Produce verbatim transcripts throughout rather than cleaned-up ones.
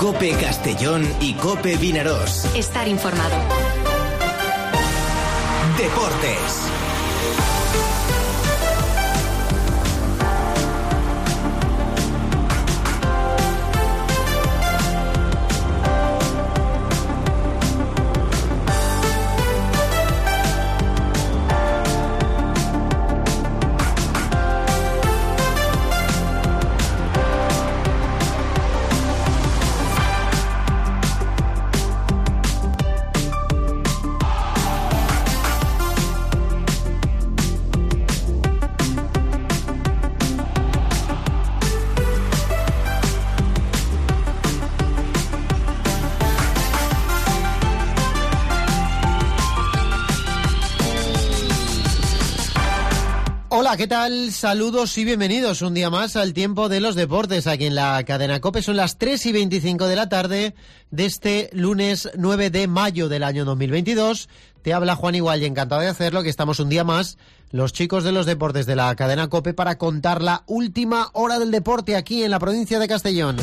COPE Castellón y COPE Vinarós. Estar informado. Deportes. Hola, ¿qué tal? Saludos y bienvenidos un día más al Tiempo de los Deportes aquí en la cadena COPE. Son las tres y veinticinco de la tarde de este lunes nueve de mayo del año dos mil veintidós. Te habla Juan Igual y encantado de hacerlo, que estamos un día más, los chicos de los deportes de la cadena COPE, para contar la última hora del deporte aquí en la provincia de Castellón.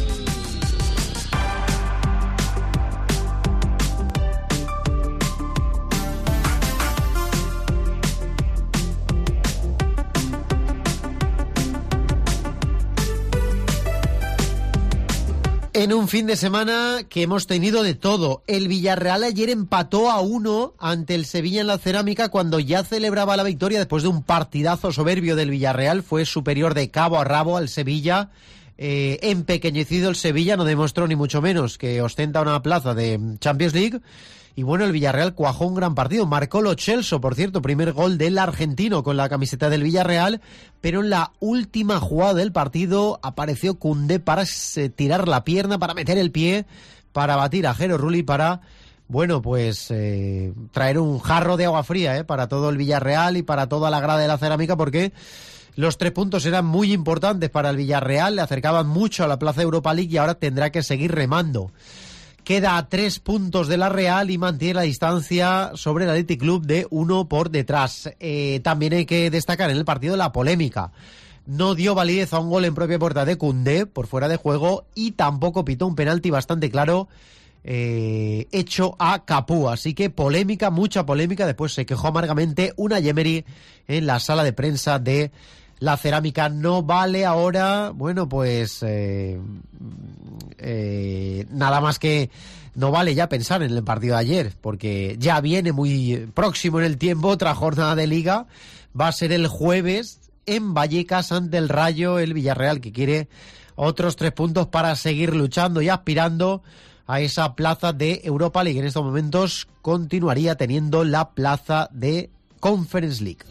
En un fin de semana que hemos tenido de todo. El Villarreal ayer empató a uno ante el Sevilla en la Cerámica cuando ya celebraba la victoria después de un partidazo soberbio del Villarreal. Fue superior de cabo a rabo al Sevilla. Eh, empequeñecido el Sevilla, no demostró ni mucho menos que ostenta una plaza de Champions League. Y bueno, el Villarreal cuajó un gran partido. Marcó Lo Celso, por cierto, primer gol del argentino con la camiseta del Villarreal. Pero en la última jugada del partido apareció Koundé para tirar la pierna, para meter el pie, para batir a Jero Rulli, para, bueno, pues eh, traer un jarro de agua fría eh, para todo el Villarreal y para toda la grada de la Cerámica, porque los tres puntos eran muy importantes para el Villarreal. Le acercaban mucho a la plaza Europa League y ahora tendrá que seguir remando. Queda a tres puntos de la Real y mantiene la distancia sobre el Athletic Club de uno por detrás. Eh, también hay que destacar en el partido la polémica. No dio validez a un gol en propia puerta de Koundé por fuera de juego y tampoco pitó un penalti bastante claro eh, hecho a Capú. Así que polémica, mucha polémica. Después se quejó amargamente Unai Emery en la sala de prensa de la Cerámica. No vale ahora, bueno, pues eh, eh, nada más que no vale ya pensar en el partido de ayer, porque ya viene muy próximo en el tiempo otra jornada de Liga. Va a ser el jueves en Vallecas ante el Rayo, el Villarreal, que quiere otros tres puntos para seguir luchando y aspirando a esa plaza de Europa League. En estos momentos continuaría teniendo la plaza de Conference League.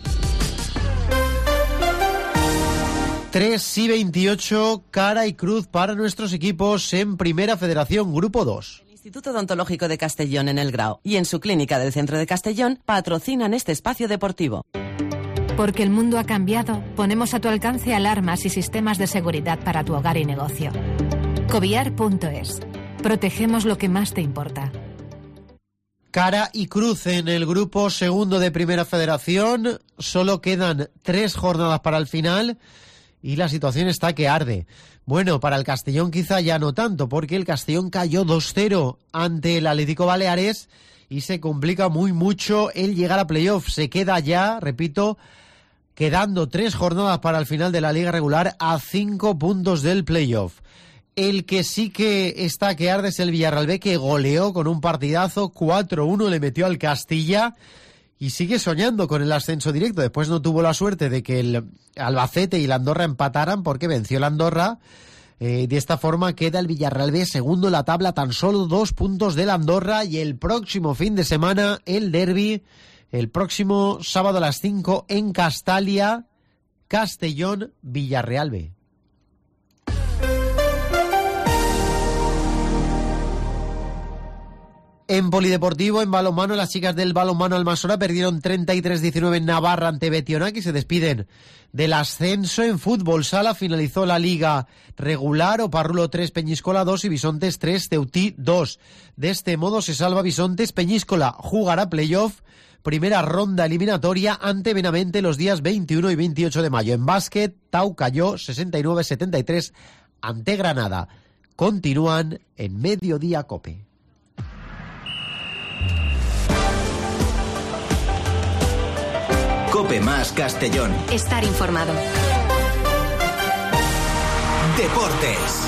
tres y veintiocho, cara y cruz para nuestros equipos en Primera Federación, Grupo dos. El Instituto Odontológico de Castellón en El Grao y en su clínica del centro de Castellón patrocinan este espacio deportivo. Porque el mundo ha cambiado, ponemos a tu alcance alarmas y sistemas de seguridad para tu hogar y negocio. Coviar punto es. Protegemos lo que más te importa. Cara y cruz en el grupo segundo de Primera Federación. Solo quedan tres jornadas para el final y la situación está que arde. Bueno, para el Castellón quizá ya no tanto, porque el Castellón cayó dos cero ante el Atlético Baleares y se complica muy mucho el llegar a playoff. Se queda ya, repito, quedando tres jornadas para el final de la liga regular a cinco puntos del playoff. El que sí que está que arde es el Villarreal B, que goleó con un partidazo, cuatro uno le metió al Castilla y sigue soñando con el ascenso directo. Después no tuvo la suerte de que el Albacete y la Andorra empataran porque venció la Andorra. Eh, de esta forma queda el Villarreal B segundo en la tabla, tan solo dos puntos de la Andorra, y el próximo fin de semana el derbi, el próximo sábado a las cinco en Castalia, Castellón, Villarreal B. En polideportivo, en balonmano, las chicas del balonmano Almanzora perdieron treinta y tres diecinueve en Navarra ante Betionac y se despiden del ascenso. En fútbol sala finalizó la liga regular, Oparrulo tres, Peñíscola dos y Bisontes tres, Ceutí dos. De este modo se salva Bisontes. Peñíscola jugará playoff, primera ronda eliminatoria ante Benavente los días veintiuno y veintiocho de mayo. En básquet, Tau cayó sesenta y nueve setenta y tres ante Granada. continúan en Mediodía COPE. COPE más Castellón. Estar informado. Deportes.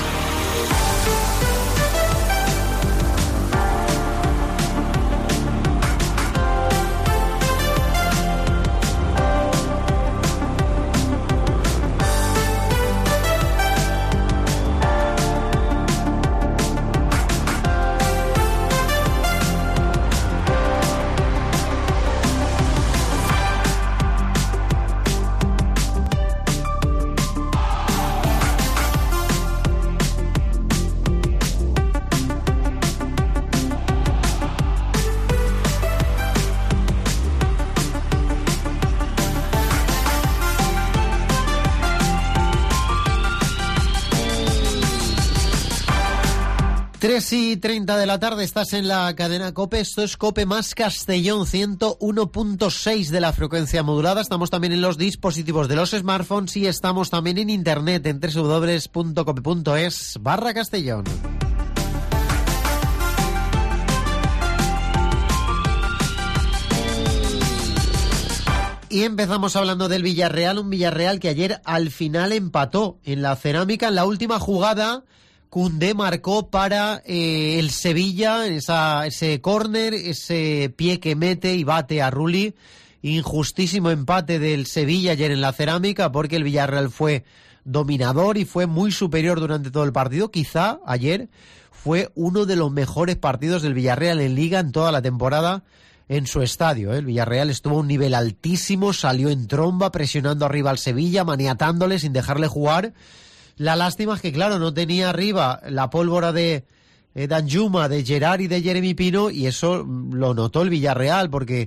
tres y treinta de la tarde, estás en la cadena COPE, esto es COPE más Castellón, ciento uno punto seis de la frecuencia modulada. Estamos también en los dispositivos de los smartphones y estamos también en internet en doble u doble u doble u punto cope punto es barra Castellón. Y empezamos hablando del Villarreal, un Villarreal que ayer al final empató en la Cerámica. En la última jugada, Koundé marcó para eh, el Sevilla, esa, ese córner, ese pie que mete y bate a Rulli. Injustísimo empate del Sevilla ayer en la Cerámica, porque el Villarreal fue dominador y fue muy superior durante todo el partido. Quizá ayer fue uno de los mejores partidos del Villarreal en Liga en toda la temporada en su estadio. El Villarreal estuvo a un nivel altísimo, salió en tromba, presionando arriba al Sevilla, maniatándole sin dejarle jugar. La lástima es que, claro, no tenía arriba la pólvora de eh, Danjuma, de Gerard y de Jeremy Pino, y eso lo notó el Villarreal, porque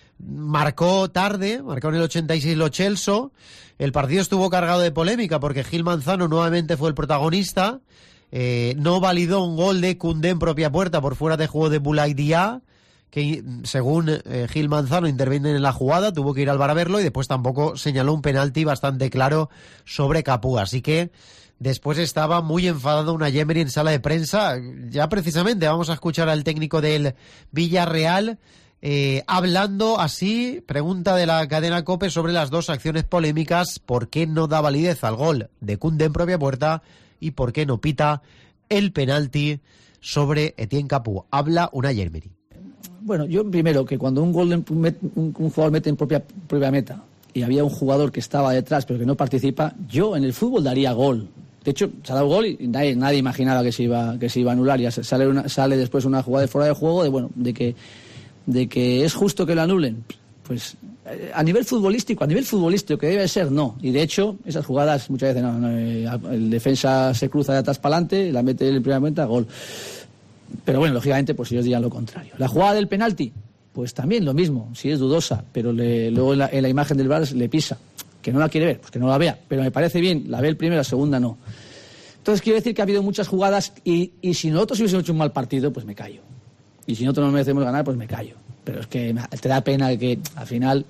marcó tarde, marcó en el ochenta y seis Lo Celso. El partido estuvo cargado de polémica, porque Gil Manzano nuevamente fue el protagonista. Eh, no validó un gol de Koundé en propia puerta por fuera de juego de Boulaye Dia, que según eh, Gil Manzano interviene en la jugada, tuvo que ir al V A R a verlo, y después tampoco señaló un penalti bastante claro sobre Capú. Así que después estaba muy enfadado Unai Emery en sala de prensa. Ya precisamente vamos a escuchar al técnico del Villarreal eh, hablando así, pregunta de la cadena COPE sobre las dos acciones polémicas: por qué no da validez al gol de Koundé en propia puerta y por qué no pita el penalti sobre Etienne Capú. Habla Unai Emery. Bueno, yo primero, que cuando un gol un, un, un jugador mete en propia, propia meta y había un jugador que estaba detrás pero que no participa, yo en el fútbol daría gol. De hecho, se ha dado gol y nadie, nadie imaginaba que se iba que se iba a anular. Ya sale, una, sale después una jugada de fuera de juego de bueno de que de que es justo que lo anulen. Pues a nivel futbolístico, a nivel futbolístico que debe ser, no. Y de hecho, esas jugadas muchas veces no, no el defensa se cruza de atrás para adelante, la mete en primera meta, gol. Pero bueno, lógicamente, pues ellos dirían lo contrario. La jugada del penalti, pues también lo mismo, si es dudosa, pero le, luego en la, en la imagen del V A R le pisa. Que no la quiere ver, pues que no la vea. Pero me parece bien, la ve el primero, la segunda no. Entonces quiero decir que ha habido muchas jugadas y, y si nosotros hubiésemos hecho un mal partido, pues me callo. Y si nosotros no merecemos ganar, pues me callo. Pero es que te da pena que al final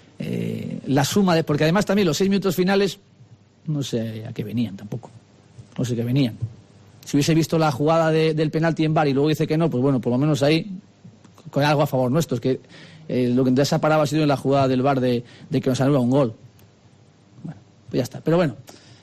eh, la suma de... Porque además también los seis minutos finales, no sé a qué venían tampoco. No sé qué venían. Si hubiese visto la jugada de, del penalti en V A R y luego dice que no, pues bueno, por lo menos ahí con algo a favor nuestro. Es que eh, lo que entonces ha parado ha sido en la jugada del V A R de, de que nos anula un gol. Bueno, pues ya está. Pero bueno.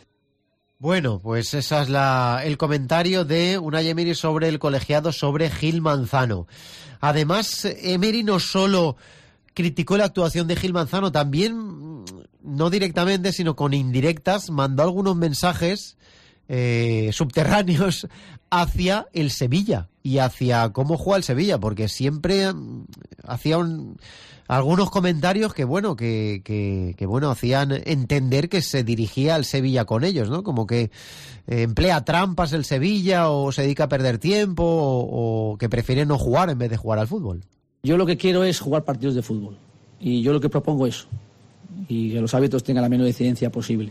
Bueno, pues ese es la, el comentario de Unai Emery sobre el colegiado, sobre Gil Manzano. Además, Emery no solo criticó la actuación de Gil Manzano, también, no directamente, sino con indirectas, mandó algunos mensajes Eh, subterráneos hacia el Sevilla y hacia cómo juega el Sevilla, porque siempre hacía un, algunos comentarios que bueno que, que, que bueno hacían entender que se dirigía al Sevilla con ellos, ¿no? Como que eh, emplea trampas el Sevilla, o se dedica a perder tiempo, o, o que prefiere no jugar en vez de jugar al fútbol. Yo lo que quiero es jugar partidos de fútbol, y yo lo que propongo es y que los árbitros tengan la menor incidencia posible.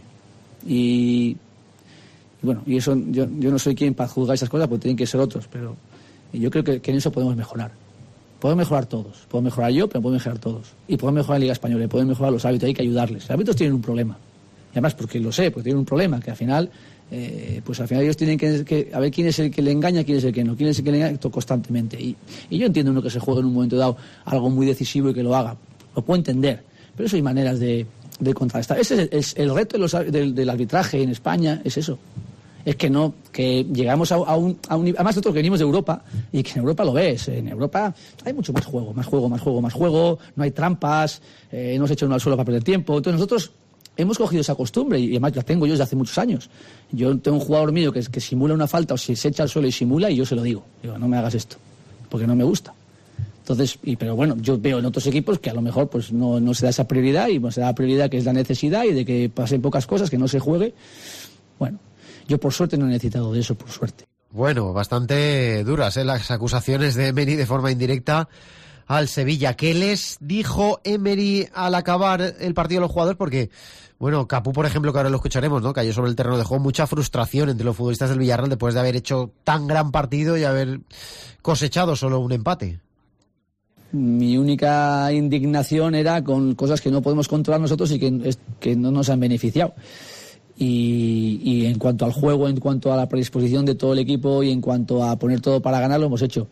Y bueno, y eso yo, yo no soy quien para juzgar esas cosas, porque tienen que ser otros, pero yo creo que, que en eso podemos mejorar. Podemos mejorar todos. Puedo mejorar yo, pero podemos mejorar todos. Y podemos mejorar la Liga Española, y podemos mejorar los árbitros, hay que ayudarles. Los árbitros tienen un problema. Y además, porque lo sé, porque tienen un problema, que al final eh, pues al final ellos tienen que, que a ver quién es el que le engaña, quién es el que no, quién es el que le engaña constantemente. Y, y yo entiendo uno que se juegue en un momento dado algo muy decisivo y que lo haga, lo puedo entender, pero eso hay maneras de, de contrastar. Ese es el, es el reto de los, del, del arbitraje en España, es eso. Es que no, que llegamos a, a, un, a un... Además nosotros que venimos de Europa, y que en Europa lo ves, en Europa hay mucho más juego, más juego, más juego, más juego, no hay trampas, eh, no se echa uno al suelo para perder tiempo. Entonces nosotros hemos cogido esa costumbre, y además la tengo yo desde hace muchos años. Yo tengo un jugador mío que, que simula una falta, o si se echa al suelo y simula, y yo se lo digo. Digo, no me hagas esto, porque no me gusta. Entonces, y, pero bueno, yo veo en otros equipos que a lo mejor pues no, no se da esa prioridad, y pues se da la prioridad que es la necesidad, y de que pasen pocas cosas, que no se juegue. Bueno, yo por suerte no he necesitado de eso, por suerte. Bueno, bastante duras, ¿eh? Las acusaciones de Emery de forma indirecta al Sevilla. ¿Qué les dijo Emery al acabar el partido a los jugadores? Porque, bueno, Capú, por ejemplo, que ahora lo escucharemos, ¿no? Cayó sobre el terreno de juego, mucha frustración entre los futbolistas del Villarreal después de haber hecho tan gran partido y haber cosechado solo un empate. Mi única indignación era con cosas que no podemos controlar nosotros y que, que no nos han beneficiado. Y, y en cuanto al juego, en cuanto a la predisposición de todo el equipo y en cuanto a poner todo para ganar, lo hemos hecho.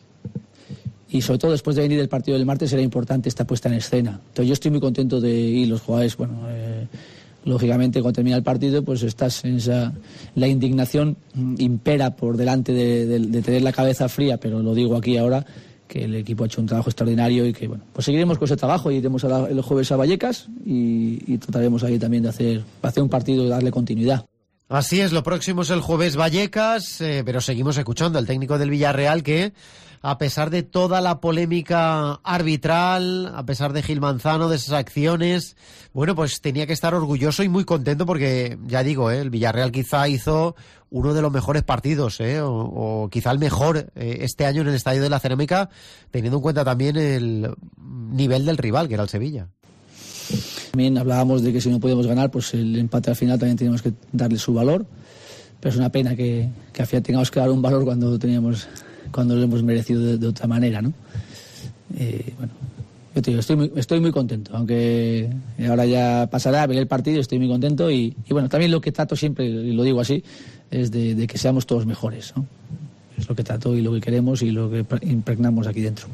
Y sobre todo después de venir del partido del martes era importante esta puesta en escena. Entonces yo estoy muy contento de ir, los jugadores, bueno, eh, lógicamente cuando termina el partido pues estás en esa... La indignación impera por delante de, de, de tener la cabeza fría, pero lo digo aquí ahora, que el equipo ha hecho un trabajo extraordinario y que, bueno, pues seguiremos con ese trabajo. Iremos a la, el jueves a Vallecas y, y trataremos ahí también de hacer, hacer un partido y darle continuidad. Así es, lo próximo es el jueves Vallecas, eh, pero seguimos escuchando al técnico del Villarreal que, a pesar de toda la polémica arbitral, a pesar de Gil Manzano, de esas acciones, bueno, pues tenía que estar orgulloso y muy contento porque, ya digo, eh, el Villarreal quizá hizo uno de los mejores partidos, eh, o, o quizá el mejor eh, este año en el Estadio de la Cerámica, teniendo en cuenta también el nivel del rival, que era el Sevilla. También hablábamos de que si no podíamos ganar, pues el empate al final también teníamos que darle su valor, pero es una pena que, que al final tengamos que dar un valor cuando teníamos... cuando lo hemos merecido de, de otra manera, ¿no? Eh, bueno, yo te digo, estoy muy, estoy muy contento, aunque ahora ya pasará a ver el partido, estoy muy contento y, y bueno, también lo que trato siempre, y lo digo así, es de, de que seamos todos mejores, ¿no? Es lo que trato y lo que queremos y lo que impregnamos aquí dentro.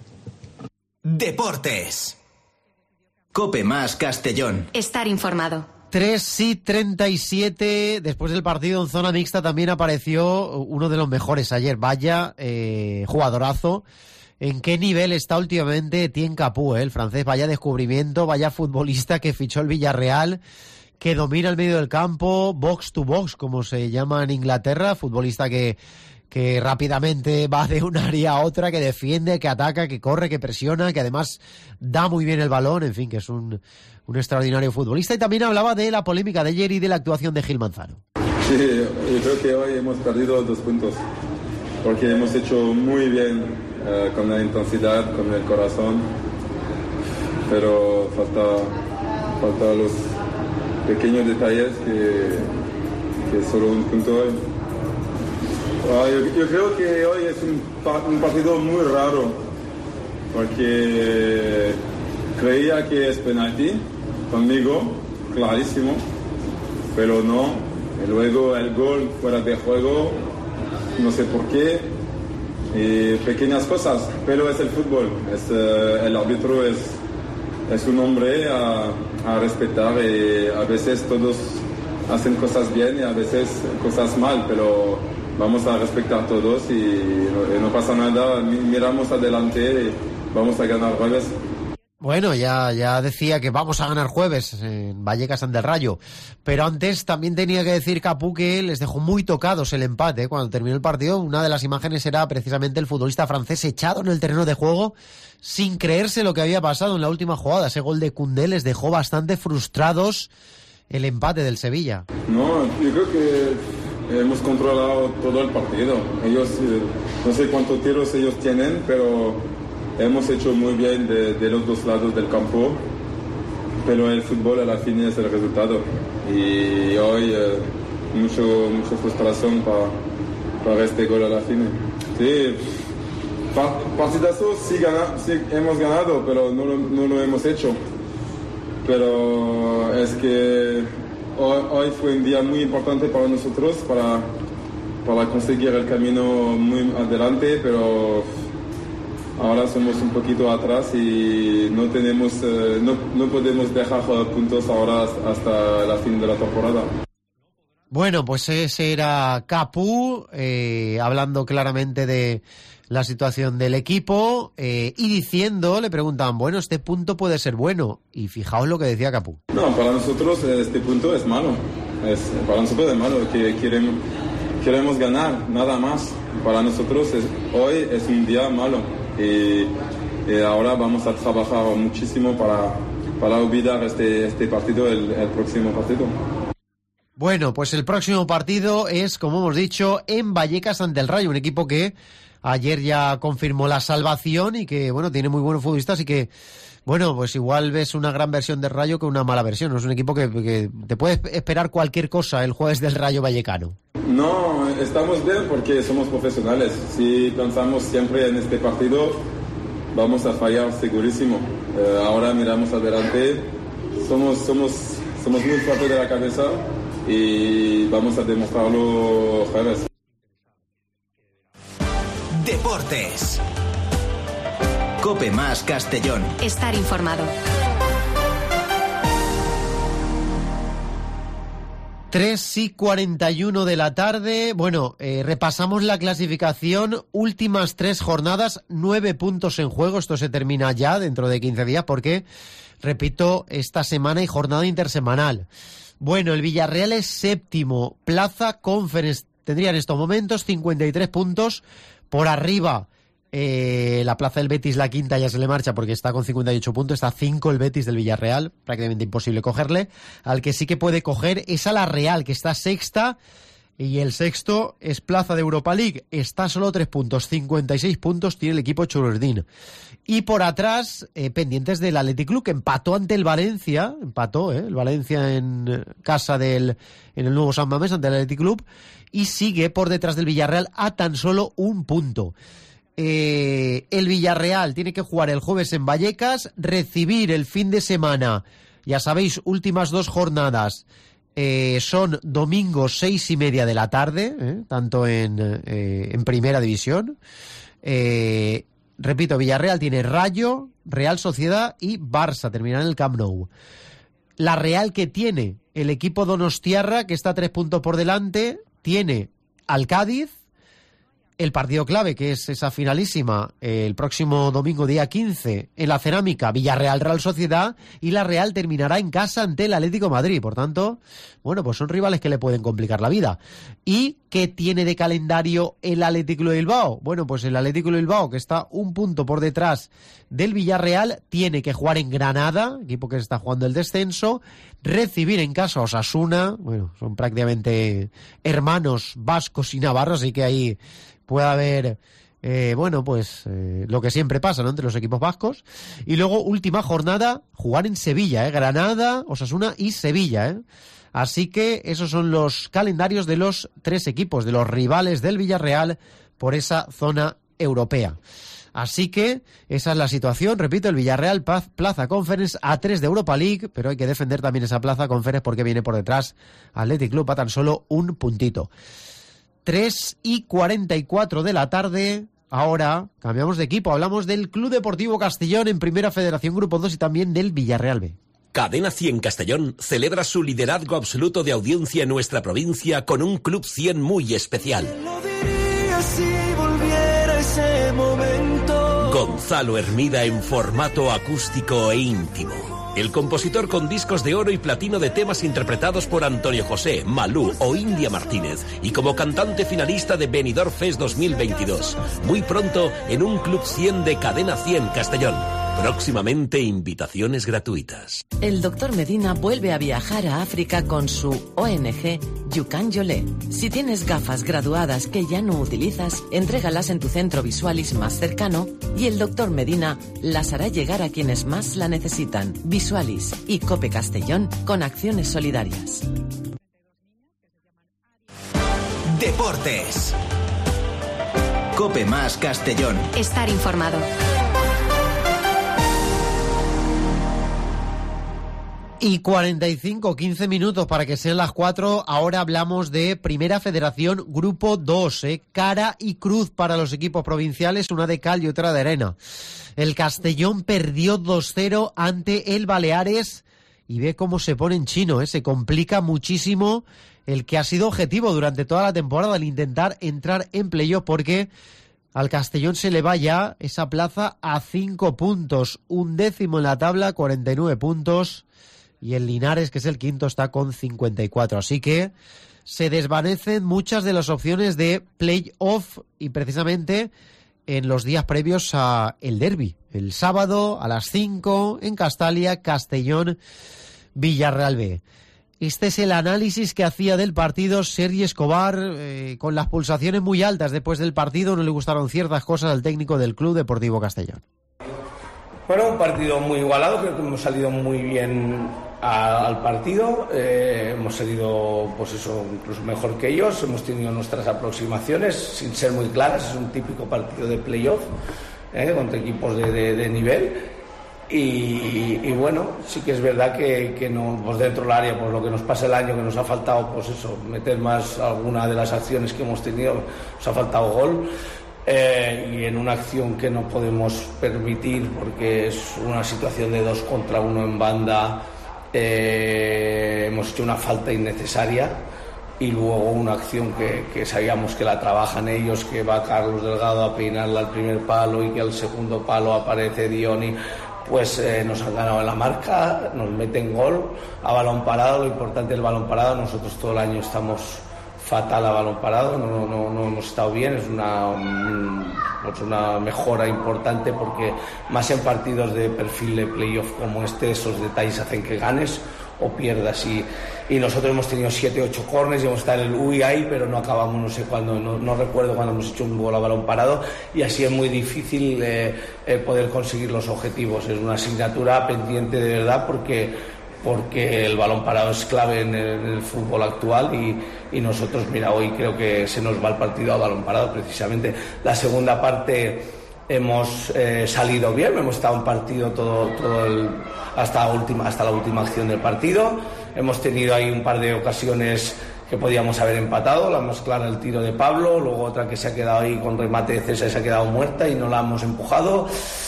Deportes. Cope más Castellón. Estar informado. tres y treinta y siete, después del partido en zona mixta también apareció uno de los mejores ayer. Vaya eh, jugadorazo. ¿En qué nivel está últimamente Etienne Capú, eh, el francés? Vaya descubrimiento, vaya futbolista que fichó el Villarreal, que domina el medio del campo, box to box, como se llama en Inglaterra, futbolista que, que rápidamente va de un área a otra, que defiende, que ataca, que corre, que presiona, que además da muy bien el balón, en fin, que es un... un extraordinario futbolista. Y también hablaba de la polémica de ayer y de la actuación de Gil Manzano. Sí, yo creo que hoy hemos perdido dos puntos, porque hemos hecho muy bien eh, con la intensidad, con el corazón, pero falta, falta los pequeños detalles que, que solo un punto hoy. Ah, yo, yo creo que hoy es un, un partido muy raro, porque creía que es penalti conmigo, clarísimo, pero no. Y luego el gol fuera de juego, no sé por qué, y pequeñas cosas, pero es el fútbol, es, uh, el árbitro es, es un hombre a, a respetar y a veces todos hacen cosas bien y a veces cosas mal, pero vamos a respetar todos y no, y no pasa nada, miramos adelante y vamos a ganar jueves. Bueno, ya, ya decía que vamos a ganar jueves en Vallecas ante el Rayo, pero antes también tenía que decir Capú que les dejó muy tocados el empate, ¿eh? Cuando terminó el partido. Una de las imágenes era precisamente el futbolista francés echado en el terreno de juego sin creerse lo que había pasado en la última jugada. Ese gol de Koundé les dejó bastante frustrados el empate del Sevilla. No, yo creo que hemos controlado todo el partido. Ellos, eh, no sé cuántos tiros ellos tienen, pero hemos hecho muy bien de, de los dos lados del campo, pero el fútbol a la fin es el resultado. Y hoy eh, mucho, mucha frustración para, para este gol a la fin. Sí, partidazo sí, gana, sí hemos ganado, pero no lo, no lo hemos hecho. Pero es que hoy, hoy fue un día muy importante para nosotros, para, para conseguir el camino muy adelante, pero ahora somos un poquito atrás y no tenemos, eh, no, no podemos dejar puntos ahora hasta la fin de la temporada. Bueno, pues ese era Capu, eh, hablando claramente de la situación del equipo eh, y diciendo, le preguntaban, bueno, este punto puede ser bueno. Y fijaos lo que decía Capu. No, para nosotros este punto es malo. Es, para nosotros es malo, que queremos, queremos ganar, nada más. Para nosotros es, hoy es un día malo. Y, y ahora vamos a trabajar muchísimo para, para olvidar este, este partido, el, el próximo partido. Bueno, pues el próximo partido es, como hemos dicho, en Vallecas ante el Rayo, un equipo que ayer ya confirmó la salvación y que, bueno, tiene muy buenos futbolistas y que, bueno, pues igual ves una gran versión del Rayo que una mala versión. Es un equipo que, que te puedes esperar cualquier cosa el jueves del Rayo Vallecano. No, estamos bien porque somos profesionales. Si pensamos siempre en este partido, vamos a fallar segurísimo. Eh, ahora miramos adelante, somos, somos, somos muy fuertes de la cabeza y vamos a demostrarlo jueves. Deportes. Cope más Castellón. Estar informado. tres y cuarenta y uno de la tarde. Bueno, eh, repasamos la clasificación. Últimas tres jornadas, nueve puntos en juego. Esto se termina ya dentro de quince días porque, repito, esta semana hay jornada intersemanal. Bueno, el Villarreal es séptimo. Plaza Conference tendría en estos momentos cincuenta y tres puntos. Por arriba, eh, la Plaza del Betis, la quinta, ya se le marcha porque está con cincuenta y ocho puntos. Está a cinco el Betis del Villarreal. Prácticamente imposible cogerle. Al que sí que puede coger es a la Real, que está sexta. Y el sexto es Plaza de Europa League. Está a solo tres puntos. cincuenta y seis puntos tiene el equipo Chururdín. Y por atrás, eh, pendientes del Athletic Club, que empató ante el Valencia. Empató, ¿eh? El Valencia en casa del, en el nuevo San Mamés ante el Athletic Club. Y sigue por detrás del Villarreal a tan solo un punto. Eh, el Villarreal tiene que jugar el jueves en Vallecas, recibir el fin de semana. Ya sabéis, últimas dos jornadas. Eh, son domingos seis y media de la tarde, eh, tanto en, eh, en Primera División. Eh, repito, Villarreal tiene Rayo, Real Sociedad y Barça, terminarán en el Camp Nou. La Real que tiene el equipo donostiarra, que está tres puntos por delante, tiene al Cádiz, el partido clave, que es esa finalísima, eh, el próximo domingo día quince, en la Cerámica, Villarreal-Real Sociedad, y la Real terminará en casa ante el Atlético de Madrid. Por tanto, bueno, pues son rivales que le pueden complicar la vida. ¿Y qué tiene de calendario el Atlético de Bilbao? Bueno, pues el Atlético de Bilbao, que está un punto por detrás del Villarreal, tiene que jugar en Granada, equipo que está jugando el descenso, recibir en casa a Osasuna, bueno, son prácticamente hermanos vascos y navarros, así que ahí puede haber, eh, bueno, pues eh, lo que siempre pasa, ¿no?, entre los equipos vascos. Y luego, última jornada, jugar en Sevilla, ¿eh? Granada, Osasuna y Sevilla, ¿eh? Así que esos son los calendarios de los tres equipos, de los rivales del Villarreal por esa zona europea. Así que esa es la situación. Repito, el Villarreal Plaza Conference a tres de Europa League, pero hay que defender también esa Plaza Conference porque viene por detrás Athletic Club a tan solo un puntito. tres y cuarenta y cuatro de la tarde. Ahora cambiamos de equipo. Hablamos del Club Deportivo Castellón en Primera Federación Grupo dos y también del Villarreal B. Cadena cien Castellón celebra su liderazgo absoluto de audiencia en nuestra provincia con un Club cien muy especial. Lo diría si volviera ese momento. Gonzalo Hermida en formato acústico e íntimo. El compositor con discos de oro y platino de temas interpretados por Antonio José, Malú o India Martínez y como cantante finalista de Benidorm Fest dos mil veintidós. Muy pronto en un Club cien de Cadena cien Castellón. Próximamente invitaciones gratuitas. El doctor Medina vuelve a viajar a África con su O N G Yukan Yolé. Si tienes gafas graduadas que ya no utilizas, entrégalas en tu centro Visualis más cercano y el doctor Medina las hará llegar a quienes más la necesitan. Visualis y Cope Castellón con acciones solidarias. Deportes. Cope más Castellón. Estar informado. Y cuarenta y cinco, quince minutos para que sean las cuatro. Ahora hablamos de Primera Federación Grupo dos, ¿eh? Cara y cruz para los equipos provinciales, una de cal y otra de arena. El Castellón perdió dos cero ante el Baleares y ve cómo se pone en chino, ¿eh? Se complica muchísimo el que ha sido objetivo durante toda la temporada, el intentar entrar en playoff, porque al Castellón se le va ya esa plaza a cinco puntos, un décimo en la tabla, cuarenta y nueve puntos. Y el Linares, que es el quinto, está con cincuenta y cuatro. Así que se desvanecen muchas de las opciones de play-off y precisamente en los días previos a el derbi. El sábado a las cinco en Castalia, Castellón, Villarreal B. Este es el análisis que hacía del partido Sergi Escobar, eh, con las pulsaciones muy altas después del partido. No le gustaron ciertas cosas al técnico del Club Deportivo Castellón. Bueno, un partido muy igualado, creo que hemos salido muy bien a, al partido, eh, hemos salido, pues eso, incluso mejor que ellos, hemos tenido nuestras aproximaciones sin ser muy claras, es un típico partido de playoff, eh, contra equipos de, de, de nivel, y, y bueno, sí que es verdad que, que no, pues dentro del área, pues lo que nos pasa el año, que nos ha faltado, pues eso, meter más alguna de las acciones que hemos tenido, nos ha faltado gol. Eh, y en una acción que no podemos permitir porque es una situación de dos contra uno en banda, eh, hemos hecho una falta innecesaria y luego una acción que, que sabíamos que la trabajan ellos, que va Carlos Delgado a peinarla al primer palo y que al segundo palo aparece Dioni, pues eh, nos han ganado en la marca, nos meten gol a balón parado. Lo importante es el balón parado, nosotros todo el año estamos fatal a balón parado, no, no, no hemos estado bien, es una, pues una mejora importante porque más en partidos de perfil de playoff como este, esos detalles hacen que ganes o pierdas y, y nosotros hemos tenido siete ocho corners y hemos estado en el uy ahí, pero no acabamos, no sé cuándo, no, no recuerdo cuándo hemos hecho un gol a balón parado y así es muy difícil eh, eh, poder conseguir los objetivos. Es una asignatura pendiente de verdad porque porque el balón parado es clave en el, en el fútbol actual y, y nosotros, mira, hoy creo que se nos va el partido a balón parado precisamente. La segunda parte hemos eh, salido bien, hemos estado en partido todo, todo el, hasta, la última, hasta la última acción del partido, hemos tenido ahí un par de ocasiones que podíamos haber empatado, la más clara el tiro de Pablo, luego otra que se ha quedado ahí con remate de César, se ha quedado muerta y no la hemos empujado,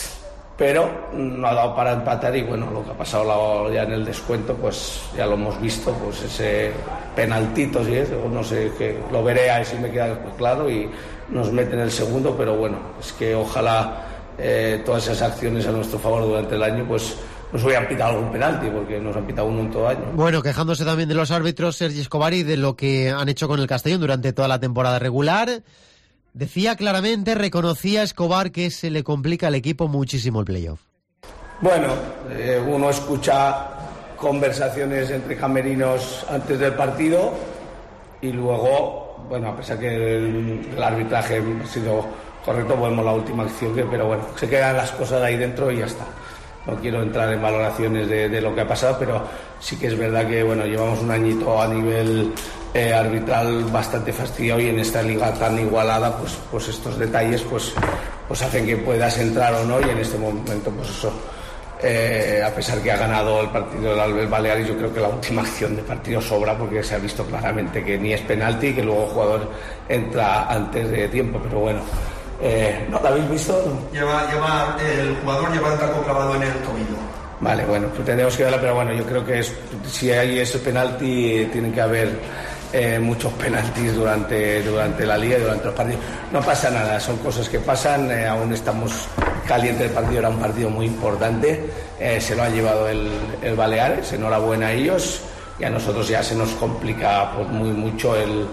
pero no ha dado para empatar y bueno, lo que ha pasado ya en el descuento pues ya lo hemos visto, pues ese penaltito, ¿sí? No sé, que lo veré a ver si me queda después claro y nos meten el segundo, pero bueno, es que ojalá eh, todas esas acciones a nuestro favor durante el año pues nos hubieran pitado algún penalti, porque nos han pitado uno en todo año. Bueno, quejándose también de los árbitros Sergi Escobar y de lo que han hecho con el Castellón durante toda la temporada regular. Decía claramente, reconocía Escobar que se le complica al equipo muchísimo el playoff. Bueno, eh, uno escucha conversaciones entre camerinos antes del partido y luego, bueno, a pesar que el, el arbitraje ha sido correcto, vemos la última acción, que, pero bueno, se quedan las cosas ahí dentro y ya está. No quiero entrar en valoraciones de, de lo que ha pasado, pero sí que es verdad que bueno, llevamos un añito a nivel eh, arbitral bastante fastidiado y en esta liga tan igualada, pues, pues estos detalles pues, pues hacen que puedas entrar o no y en este momento pues eso, eh, a pesar que ha ganado el partido del Albert Baleares, yo creo que la última acción de partido sobra porque se ha visto claramente que ni es penalti y que luego el jugador entra antes de tiempo, pero bueno. Eh, ¿No lo habéis visto? Lleva, lleva, el jugador lleva el taco clavado en el tobillo. Vale, bueno, pues tendremos que verla, pero bueno, yo creo que es, si hay ese penalti, tienen que haber eh, muchos penaltis durante, durante la liga y durante los partidos. No pasa nada, son cosas que pasan, eh, aún estamos calientes del partido, era un partido muy importante, eh, se lo ha llevado el, el Baleares, enhorabuena a ellos, y a nosotros ya se nos complica pues, muy mucho el...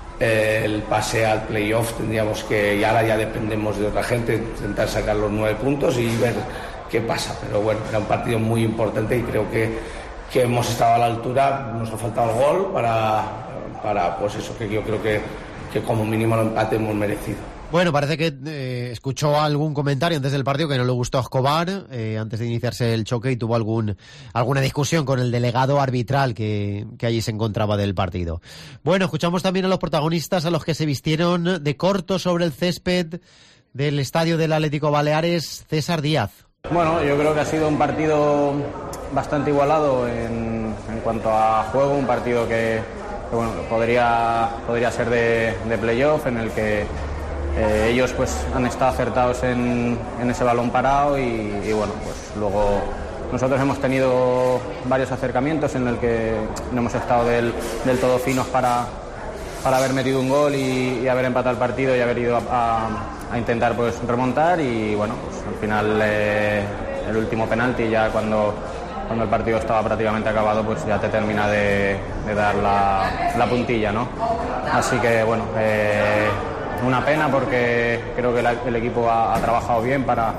el pase al playoff. Tendríamos que, y ahora ya dependemos de otra gente, intentar sacar los nueve puntos y ver qué pasa, pero bueno, era un partido muy importante y creo que, que hemos estado a la altura, nos ha faltado el gol para, para pues eso, que yo creo que, que como mínimo el empate hemos merecido. Bueno, parece que eh, escuchó algún comentario antes del partido que no le gustó a Escobar, eh, antes de iniciarse el choque, y tuvo algún alguna discusión con el delegado arbitral que, que allí se encontraba del partido. Bueno, escuchamos también a los protagonistas, a los que se vistieron de corto sobre el césped del estadio del Atlético Baleares. César Díaz. Bueno, yo creo que ha sido un partido bastante igualado en, en cuanto a juego, un partido que, que bueno, podría, podría ser de, de playoff, en el que eh, ellos pues han estado acertados en, en ese balón parado y, y bueno, pues luego nosotros hemos tenido varios acercamientos en el que no hemos estado del, del todo finos para, para haber metido un gol y, y haber empatado el partido y haber ido a, a, a intentar pues remontar y bueno, pues al final eh, el último penalti ya cuando cuando el partido estaba prácticamente acabado, pues ya te termina de, de dar la, la puntilla, ¿no? Así que, bueno, eh, una pena porque creo que la, el equipo ha, ha trabajado bien para,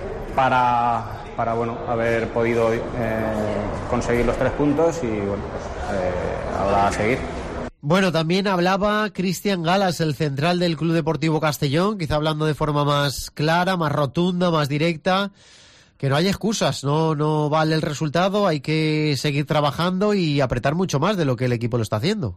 para, para bueno, haber podido eh, conseguir los tres puntos y, bueno, pues eh, ahora a seguir. Bueno, también hablaba Cristian Galas, el central del Club Deportivo Castellón, quizá hablando de forma más clara, más rotunda, más directa. Que no hay excusas, no, no vale el resultado, hay que seguir trabajando y apretar mucho más de lo que el equipo lo está haciendo.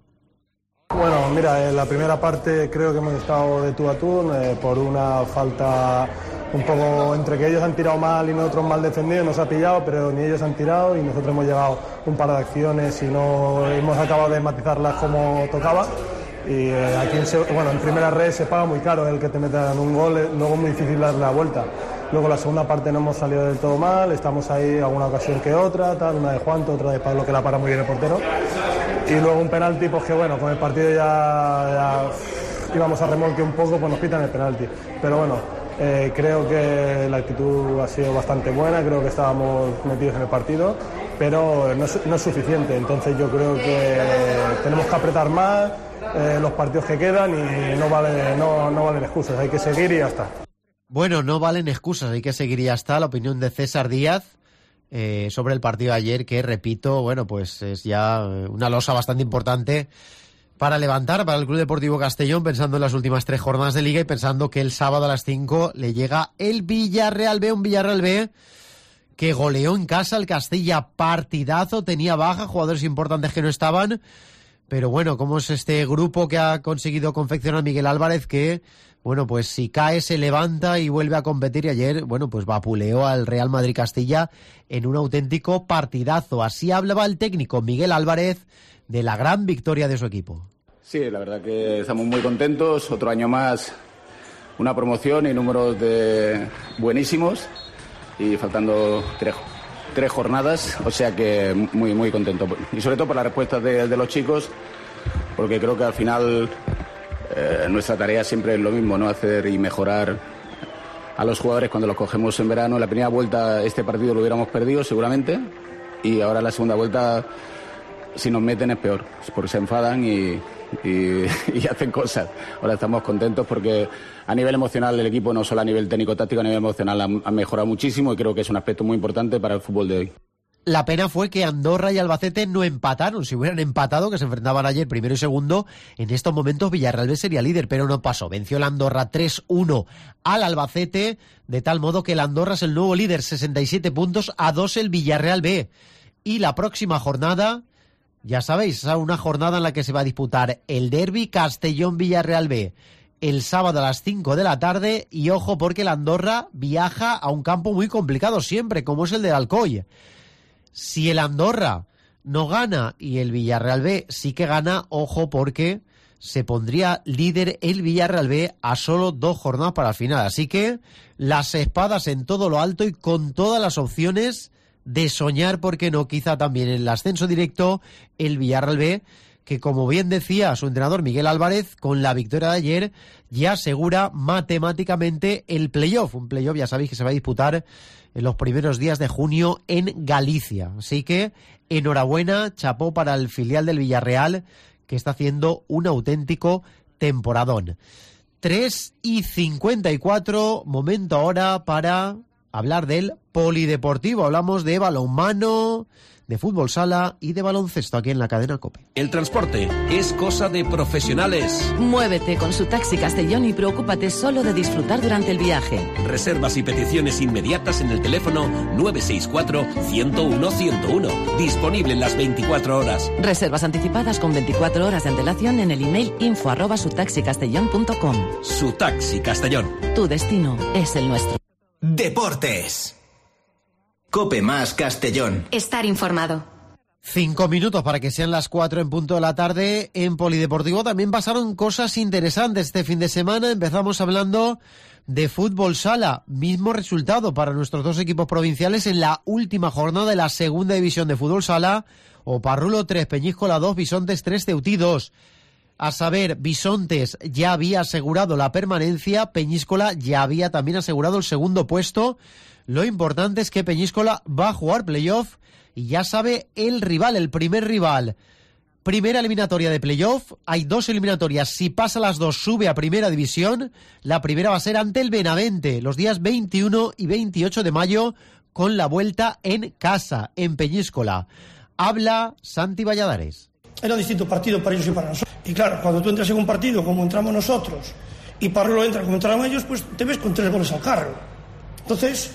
Bueno, mira, en la primera parte creo que hemos estado de tú a tú, eh, por una falta un poco entre que ellos han tirado mal y nosotros mal defendidos, nos ha pillado, pero ni ellos han tirado y nosotros hemos llegado un par de acciones y no hemos acabado de matizarlas como tocaba. Y eh, aquí en, bueno, en primera red se paga muy caro el que te metan un gol, luego es muy difícil darle la vuelta. Luego la segunda parte no hemos salido del todo mal, estamos ahí alguna ocasión que otra, tal, una de Juanto, otra de Pablo que la para muy bien el portero. Y luego un penalti, pues que bueno, con el partido ya, ya íbamos a remolque un poco, pues nos pitan el penalti. Pero bueno, eh, creo que la actitud ha sido bastante buena, creo que estábamos metidos en el partido, pero no es, no es suficiente. Entonces yo creo que tenemos que apretar más eh, los partidos que quedan y no, vale, no, no valen excusas, hay que seguir y ya está. Bueno, no valen excusas, hay que seguir y ya está. La opinión de César Díaz eh, sobre el partido de ayer, que repito, bueno, pues es ya una losa bastante importante para levantar para el Club Deportivo Castellón, pensando en las últimas tres jornadas de Liga y pensando que el sábado a las cinco le llega el Villarreal B, un Villarreal B que goleó en casa al Castilla, partidazo, tenía baja, jugadores importantes que no estaban, pero bueno, como es este grupo que ha conseguido confeccionar Miguel Álvarez, que bueno, pues si cae se levanta y vuelve a competir, y ayer, bueno, pues vapuleó al Real Madrid Castilla en un auténtico partidazo. Así hablaba el técnico Miguel Álvarez de la gran victoria de su equipo. Sí, la verdad que estamos muy contentos, otro año más, una promoción y números de buenísimos, y faltando tres, tres jornadas, o sea que muy, muy contento. Y sobre todo por las respuestas de, de los chicos, porque creo que al final Eh, nuestra tarea siempre es lo mismo, ¿no? Hacer y mejorar a los jugadores cuando los cogemos en verano. En la primera vuelta este partido lo hubiéramos perdido seguramente, y ahora la segunda vuelta si nos meten es peor, porque se enfadan y, y, y hacen cosas. Ahora estamos contentos porque a nivel emocional el equipo, no solo a nivel técnico-táctico, a nivel emocional ha, ha mejorado muchísimo, y creo que es un aspecto muy importante para el fútbol de hoy. La pena fue que Andorra y Albacete no empataron. Si hubieran empatado, que se enfrentaban ayer primero y segundo, en estos momentos Villarreal B sería líder, pero no pasó. Venció la Andorra tres uno al Albacete, de tal modo que el Andorra es el nuevo líder, sesenta y siete puntos, a dos el Villarreal B. Y la próxima jornada, ya sabéis, es una jornada en la que se va a disputar el derbi Castellón-Villarreal B el sábado a las cinco de la tarde, y ojo porque el Andorra viaja a un campo muy complicado siempre, como es el de Alcoy. Si el Andorra no gana y el Villarreal B sí que gana, ojo porque se pondría líder el Villarreal B a solo dos jornadas para el final. Así que las espadas en todo lo alto y con todas las opciones de soñar, porque no, quizá también en el ascenso directo el Villarreal B, que como bien decía su entrenador Miguel Álvarez, con la victoria de ayer ya asegura matemáticamente el playoff. Un playoff, ya sabéis, que se va a disputar en los primeros días de junio en Galicia. Así que enhorabuena, chapó para el filial del Villarreal, que está haciendo un auténtico temporadón. tres y cincuenta y cuatro, momento ahora para hablar del polideportivo. Hablamos de balonmano, de fútbol sala y de baloncesto aquí en la cadena COPE. El transporte es cosa de profesionales. Muévete con su Taxi Castellón y preocúpate solo de disfrutar durante el viaje. Reservas y peticiones inmediatas en el teléfono nueve seis cuatro, ciento uno, ciento uno. Disponible en las veinticuatro horas. Reservas anticipadas con veinticuatro horas de antelación en el email info arroba sutaxicastellón punto com. Su Taxi Castellón. Tu destino es el nuestro. Deportes. Cope Más Castellón. Estar informado. Cinco minutos para que sean las cuatro en punto de la tarde. En Polideportivo también pasaron cosas interesantes este fin de semana. Empezamos hablando de fútbol sala. Mismo resultado para nuestros dos equipos provinciales en la última jornada de la segunda división de fútbol sala. Oparrulo tres, Peñíscola dos, Bisontes tres, Ceutí dos. A saber, Bisontes ya había asegurado la permanencia, Peñíscola ya había también asegurado el segundo puesto. Lo importante es que Peñíscola va a jugar playoff y ya sabe el rival, el primer rival. Primera eliminatoria de playoff, hay dos eliminatorias. Si pasa las dos, sube a primera división. La primera va a ser ante el Benavente, los días veintiuno y veintiocho de mayo, con la vuelta en casa, en Peñíscola. Habla Santi Valladares. Era un distinto partido para ellos y para nosotros. Y claro, cuando tú entras en un partido como entramos nosotros y Parrulo entra como entraron ellos, pues te ves con tres goles al carro. Entonces,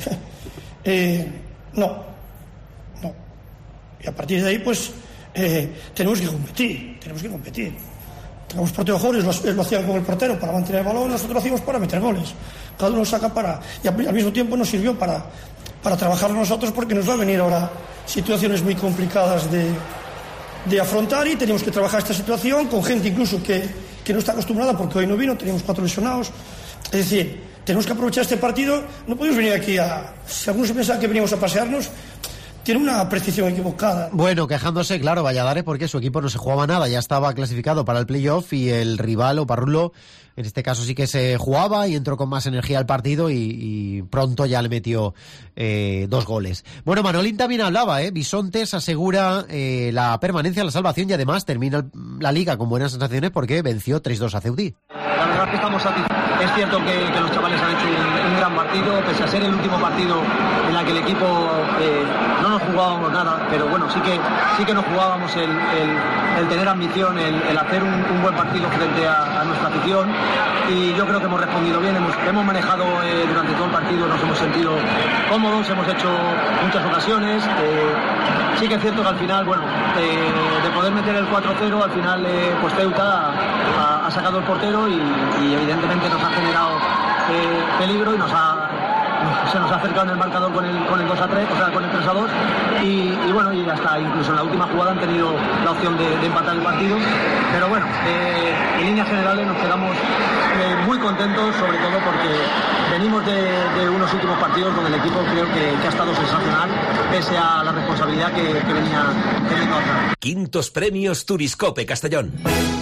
eh, no, no. Y a partir de ahí, pues, eh, tenemos que competir, tenemos que competir. Tenemos portero jóvenes, lo, lo hacían con el portero para mantener el balón, nosotros lo hacíamos para meter goles. Cada uno saca para... Y al mismo tiempo nos sirvió para, para trabajar nosotros, porque nos va a venir ahora situaciones muy complicadas de... de afrontar, y teníamos que trabajar esta situación con gente incluso que, que no está acostumbrada, porque hoy no vino, teníamos cuatro lesionados. Es decir, tenemos que aprovechar este partido. No podemos venir aquí a... Si algunos se pensaban que veníamos a pasearnos, tiene una precisión equivocada. Bueno, quejándose, claro, Valladares, porque su equipo no se jugaba nada, ya estaba clasificado para el playoff y el rival, Oparrulo, en este caso sí que se jugaba y entró con más energía al partido y, y pronto ya le metió eh, dos goles. Bueno, Manolín también hablaba, ¿eh? Bisontes asegura eh, la permanencia, la salvación y además termina la liga con buenas sensaciones porque venció tres dos a Ceutí. La verdad es que estamos satisfechos. Es cierto que, que los chavales han hecho un, un gran partido, pese a ser el último partido en el que el equipo eh, no nos jugábamos nada, pero bueno, sí que sí que nos jugábamos el, el, el tener ambición, el, el hacer un, un buen partido frente a, a nuestra afición, y yo creo que hemos respondido bien, hemos, hemos manejado eh, durante todo el partido, nos hemos sentido cómodos, hemos hecho muchas ocasiones. Eh, sí que es cierto que al final, bueno, eh, de poder meter el cuatro cero, al final eh, pues Ceuta ha, ha sacado el portero y, y evidentemente nos ha generado eh, peligro y nos ha, se nos ha acercado en el marcador con el, con el dos a tres, o sea, con el tres a dos, y, y bueno, y hasta incluso en la última jugada han tenido la opción de, de empatar el partido, pero bueno, eh, en líneas generales nos quedamos eh, muy contentos, sobre todo porque venimos de, de unos últimos partidos donde el equipo creo que, que ha estado sensacional, pese a la responsabilidad que, que venía teniendo atrás. Quintos premios Turiscope Castellón.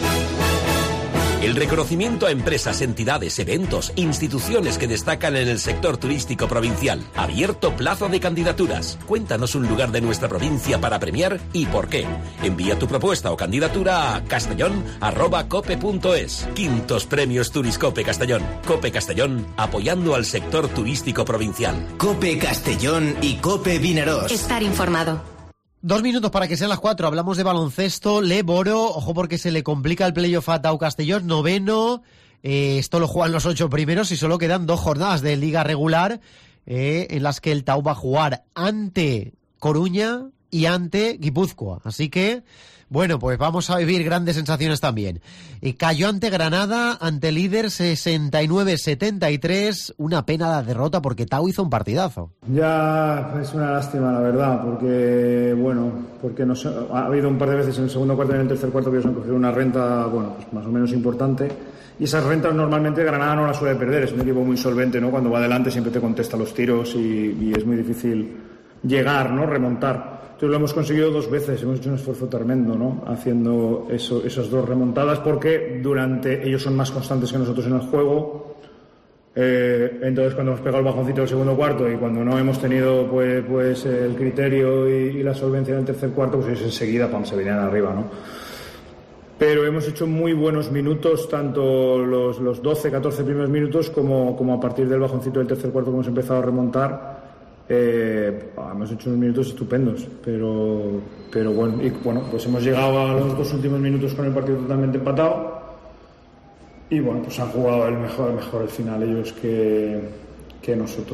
El reconocimiento a empresas, entidades, eventos, instituciones que destacan en el sector turístico provincial. Abierto plazo de candidaturas. Cuéntanos un lugar de nuestra provincia para premiar y por qué. Envía tu propuesta o candidatura a castellón arroba cope punto es. Quintos premios Turiscope Castellón. Cope Castellón, apoyando al sector turístico provincial. Cope Castellón y Cope Vinaròs. Estar informado. Dos minutos para que sean las cuatro. Hablamos de baloncesto. Le Boro, ojo porque se le complica el playoff a Tau Castellón, noveno. Eh, esto lo juegan los ocho primeros y solo quedan dos jornadas de liga regular eh, en las que el Tau va a jugar ante Coruña y ante Guipúzcoa. Así que, bueno, pues vamos a vivir grandes sensaciones también. Eh, cayó ante Granada, ante líder sesenta y nueve setenta y tres. Una pena la derrota porque Tau hizo un partidazo. Ya es una lástima, la verdad, porque, bueno, porque nos, ha habido un par de veces en el segundo cuarto y en el tercer cuarto que nos han cogido una renta, bueno, pues más o menos importante. Y esas rentas normalmente Granada no las suele perder. Es un equipo muy solvente, ¿no? Cuando va adelante siempre te contesta los tiros y, y es muy difícil llegar, ¿no? Remontar. Entonces lo hemos conseguido dos veces, hemos hecho un esfuerzo tremendo, ¿no? Haciendo eso, esas dos remontadas, porque durante ellos son más constantes que nosotros en el juego. Eh, entonces cuando hemos pegado el bajoncito del segundo cuarto y cuando no hemos tenido pues, pues el criterio y, y la solvencia en el tercer cuarto, pues ellos enseguida pam, se venían arriba, ¿no? Pero hemos hecho muy buenos minutos, tanto los, los doce, catorce primeros minutos como, como a partir del bajoncito del tercer cuarto que hemos empezado a remontar. Eh, hemos hecho unos minutos estupendos, pero, pero bueno, y bueno, pues hemos llegado a los dos últimos minutos con el partido totalmente empatado y bueno, pues han jugado el mejor, mejor el final ellos que, que nosotros.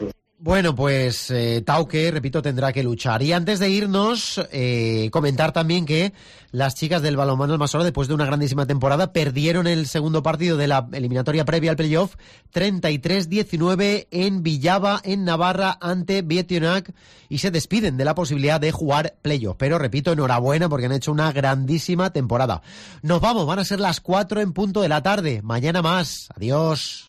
Bueno, pues eh, Tauque, repito, tendrá que luchar. Y antes de irnos, eh, comentar también que las chicas del balonmano Almanzora, después de una grandísima temporada, perdieron el segundo partido de la eliminatoria previa al playoff, treinta y tres diecinueve en Villaba, en Navarra, ante Bietionac, y se despiden de la posibilidad de jugar playoff. Pero, repito, enhorabuena porque han hecho una grandísima temporada. Nos vamos, van a ser las cuatro en punto de la tarde. Mañana más. Adiós.